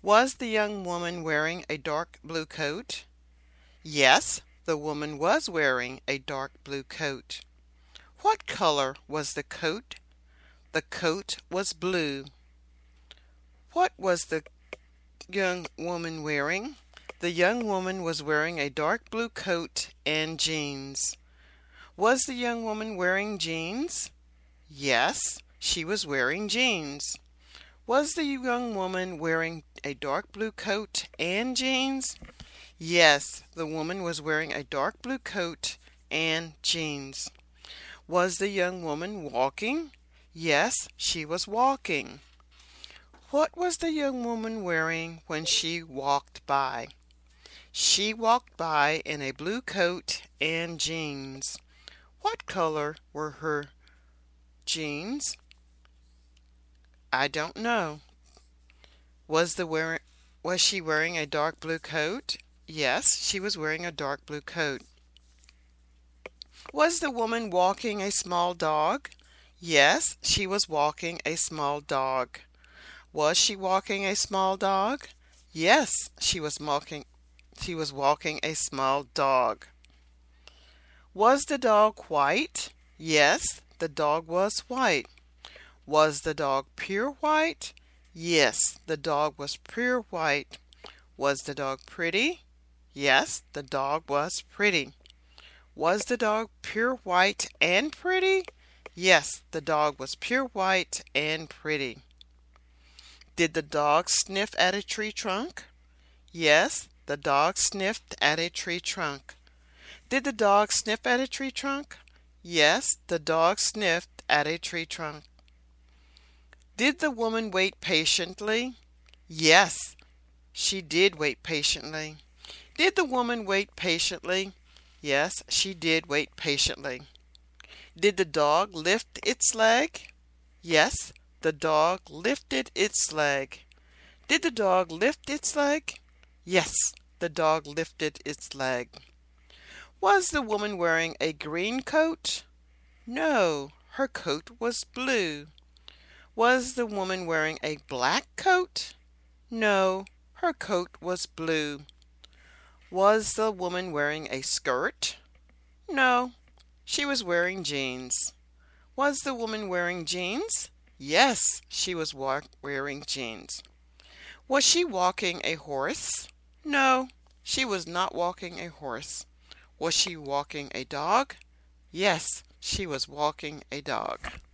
Was the young woman wearing a dark blue coat? Yes, the woman was wearing a dark blue coat. What color was the coat? The coat was blue. What was the young woman wearing? The young woman was wearing a dark blue coat and jeans. Was the young woman wearing jeans? Yes, she was wearing jeans. Was the young woman wearing a dark blue coat and jeans? Yes, the woman was wearing a dark blue coat and jeans. Was the young woman walking? Yes, she was walking. What was the young woman wearing when she walked by? She walked by in a blue coat and jeans. What color were her jeans? I don't know. Was she wearing a dark blue coat? Yes, she was wearing a dark blue coat. Was the woman walking a small dog? Yes, she was walking a small dog. Was she walking a small dog? Yes, she was walking a small dog. Was the dog white? Yes, the dog was white. Was the dog pure white? Yes, the dog was pure white. Was the dog pretty? Yes, the dog was pretty. Was the dog pure white and pretty? Yes, the dog was pure white and pretty. Did the dog sniff at a tree trunk? Yes, the dog sniffed at a tree trunk. Did the dog sniff at a tree trunk? Yes, the dog sniffed at a tree trunk. Did the woman wait patiently? Yes, she did wait patiently. Did the woman wait patiently? Yes, she did wait patiently. Did the dog lift its leg? Yes, the dog lifted its leg. Did the dog lift its leg? Yes, the dog lifted its leg. Was the woman wearing a green coat? No, her coat was blue. Was the woman wearing a black coat? No, her coat was blue. Was the woman wearing a skirt? No, she was wearing jeans. Was the woman wearing jeans? Yes, she was wearing jeans. Was she walking a horse? No, she was not walking a horse. Was she walking a dog? Yes, she was walking a dog.